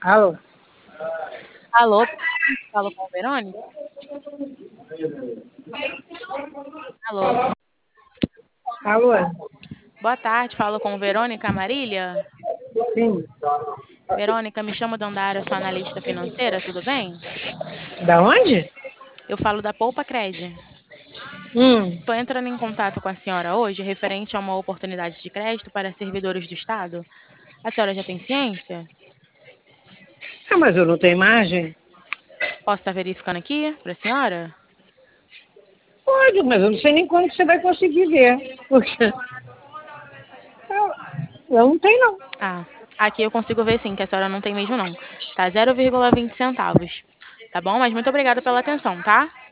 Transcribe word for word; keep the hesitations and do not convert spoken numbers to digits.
Alô? Alô, falo com a Verônica? Alô, Alô? boa tarde, falo com Verônica Marília. Sim. Verônica, me chamo Dandara, eu sou analista financeira, tudo bem? Da onde? Eu falo da Poupa Cred. Hum. Estou entrando em contato com a senhora hoje referente a uma oportunidade de crédito para servidores do Estado. A senhora já tem ciência? Ah, mas eu não tenho imagem? Posso estar verificando aqui para a senhora? Pode, mas eu não sei nem quando que você vai conseguir ver. Porque eu, eu não tenho, não. Ah, aqui eu consigo ver sim, que a senhora não tem mesmo não. Tá zero vírgula vinte centavos. Tá bom? Mas muito obrigada pela atenção, tá?